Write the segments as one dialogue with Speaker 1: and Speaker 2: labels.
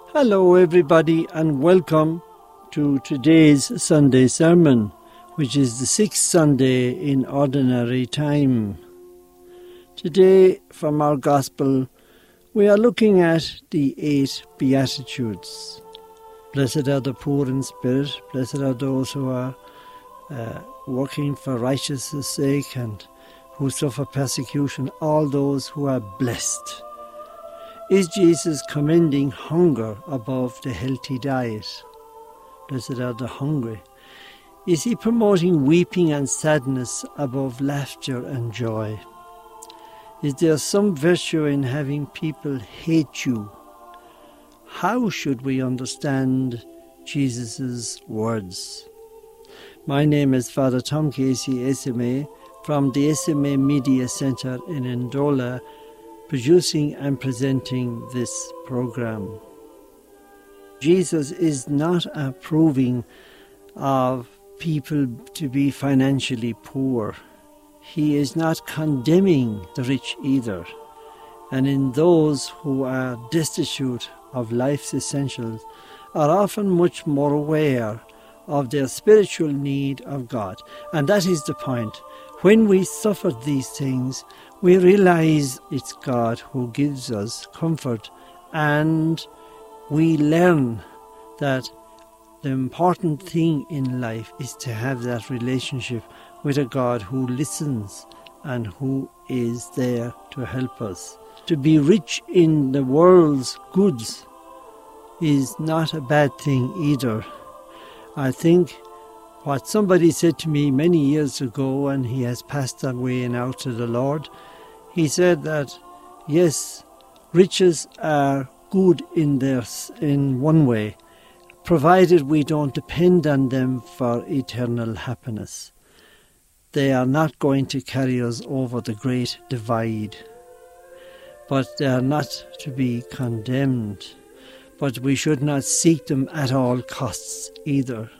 Speaker 1: Hello everybody and welcome to today's Sunday sermon, which is the 6th Sunday in Ordinary Time. Today from our Gospel we are looking at the 8 Beatitudes. Blessed are the poor in spirit, blessed are those who are working for righteousness' sake and who suffer persecution, all those who are blessed. Is Jesus commending hunger above the healthy diet? Blessed are the hungry. Is he promoting weeping and sadness above laughter and joy? Is there some virtue in having people hate you? How should we understand Jesus' words? My name is Father Tom Casey, SMA, from the SMA Media Centre in Ndola, producing and presenting this program. Jesus is not approving of people to be financially poor. He is not condemning the rich either. And in those who are destitute of life's essentials are often much more aware of their spiritual need of God. And that is the point. When we suffer these things, we realize it's God who gives us comfort, and we learn that the important thing in life is to have that relationship with a God who listens and who is there to help us. To be rich in the world's goods is not a bad thing either. I think what somebody said to me many years ago, and he has passed away now to the Lord, he said that, yes, riches are good in one way, provided we don't depend on them for eternal happiness. They are not going to carry us over the great divide, but they are not to be condemned. But we should not seek them at all costs either.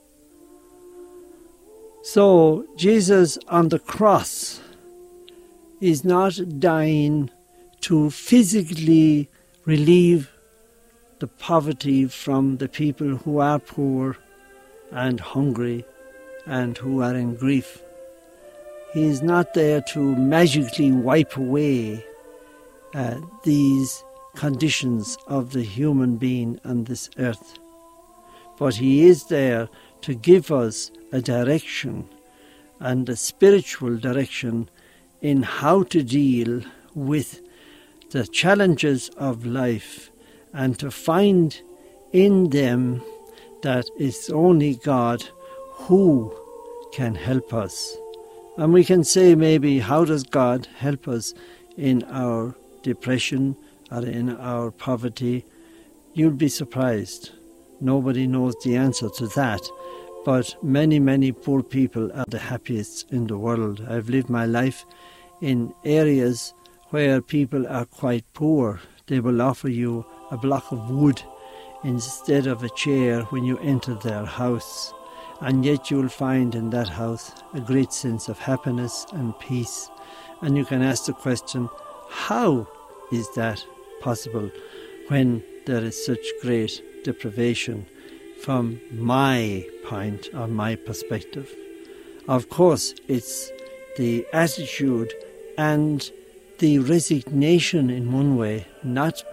Speaker 1: So Jesus on the cross is not dying to physically relieve the poverty from the people who are poor and hungry and who are in grief. He is not there to magically wipe away these conditions of the human being on this earth. But he is there to give us a direction and a spiritual direction in how to deal with the challenges of life, and to find in them that it's only God who can help us. And we can say maybe, how does God help us in our depression or in our poverty? You'll be surprised. Nobody knows the answer to that. But many, many poor people are the happiest in the world. I've lived my life in areas where people are quite poor. They will offer you a block of wood instead of a chair when you enter their house. And yet you'll find in that house a great sense of happiness and peace. And you can ask the question, how is that possible when there is such great deprivation from my point or my perspective? Of course, it's the attitude and the resignation in one way, not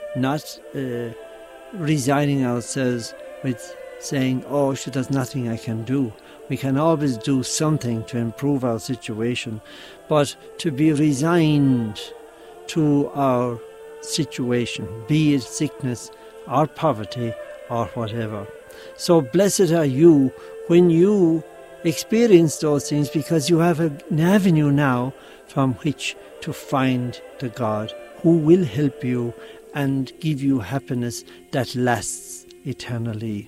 Speaker 1: resigning ourselves with saying, oh, there's nothing I can do. We can always do something to improve our situation, but to be resigned to our situation, be it sickness or poverty or whatever. So blessed are you when you experience those things, because you have an avenue now from which to find the God who will help you and give you happiness that lasts eternally.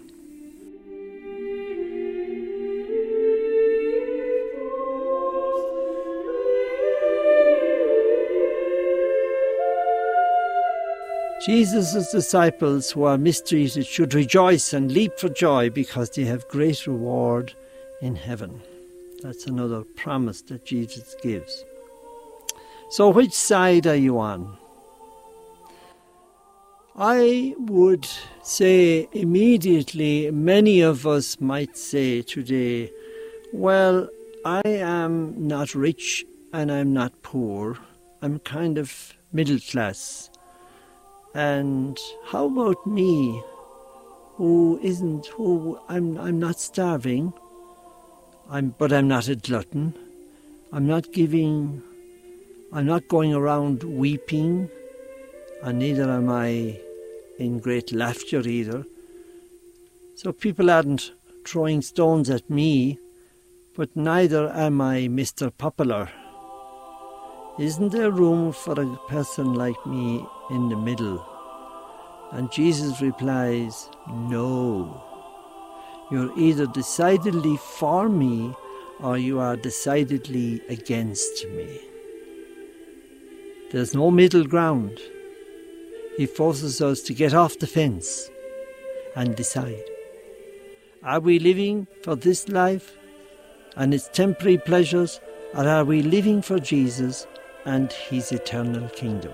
Speaker 1: Jesus' disciples who are mistreated should rejoice and leap for joy because they have great reward in heaven. That's another promise that Jesus gives. So which side are you on? I would say immediately, many of us might say today, well, I am not rich and I'm not poor. I'm kind of middle class. And how about me, I'm not starving, but I'm not a glutton. I'm not going around weeping, and neither am I in great laughter either. So people aren't throwing stones at me, but neither am I Mr. Popular. Isn't there room for a person like me in the middle? And Jesus replies, no. You're either decidedly for me or you are decidedly against me. There's no middle ground. He forces us to get off the fence and decide. Are we living for this life and its temporary pleasures, or are we living for Jesus and his eternal kingdom?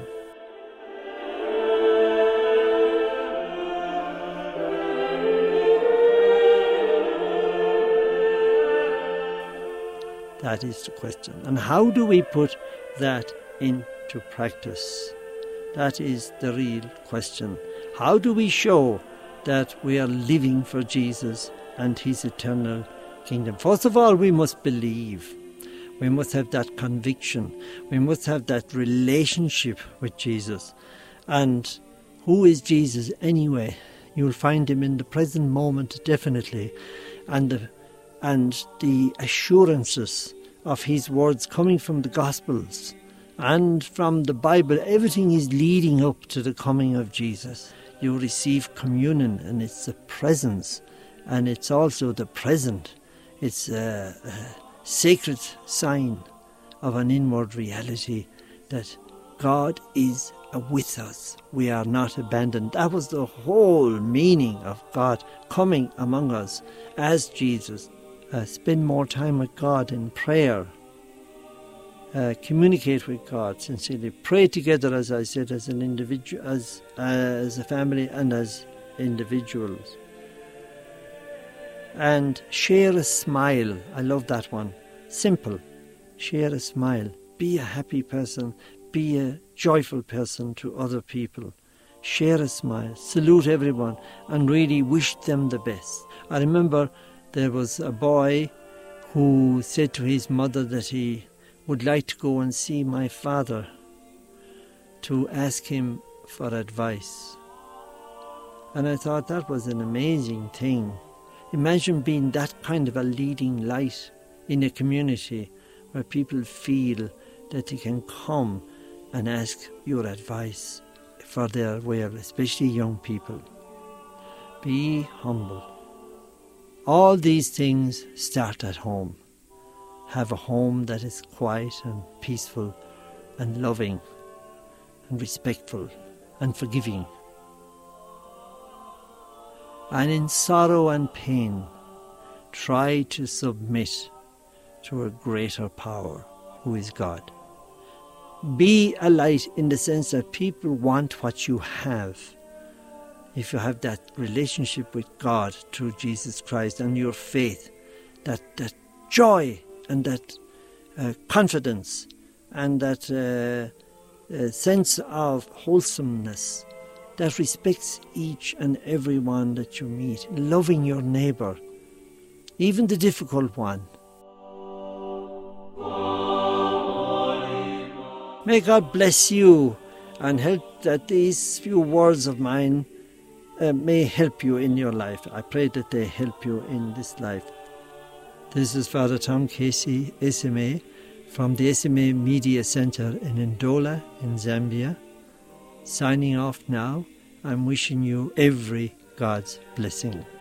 Speaker 1: That is the question. And how do we put that into practice? That is the real question. How do we show that we are living for Jesus and his eternal kingdom? First of all, we must believe. We must have that conviction. We must have that relationship with Jesus. And who is Jesus anyway? You'll find him in the present moment, definitely. And the assurances of his words coming from the Gospels and from the Bible, everything is leading up to the coming of Jesus. You receive communion, and it's the presence, and it's also the present. It's a sacred sign of an inward reality that God is with us. We are not abandoned. That was the whole meaning of God coming among us as Jesus. Spend more time with God in prayer. Communicate with God sincerely. Pray together, as I said, as an individual, as a family, and as individuals. And share a smile. I love that one. Simple. Share a smile. Be a happy person. Be a joyful person to other people. Share a smile. Salute everyone and really wish them the best. I remember there was a boy who said to his mother that he would like to go and see my father to ask him for advice. And I thought that was an amazing thing. Imagine being that kind of a leading light in a community where people feel that they can come and ask your advice for their well, especially young people. Be humble. All these things start at home. Have a home that is quiet and peaceful and loving and respectful and forgiving. And in sorrow and pain, try to submit to a greater power who is God. Be a light in the sense that people want what you have. If you have that relationship with God through Jesus Christ and your faith, that joy and that confidence and that sense of wholesomeness that respects each and every one that you meet, loving your neighbour, even the difficult one. May God bless you and help that these few words of mine may help you in your life. I pray that they help you in this life. This is Father Tom Casey, SMA, from the SMA Media Centre in Ndola in Zambia. Signing off now. I'm wishing you every God's blessing.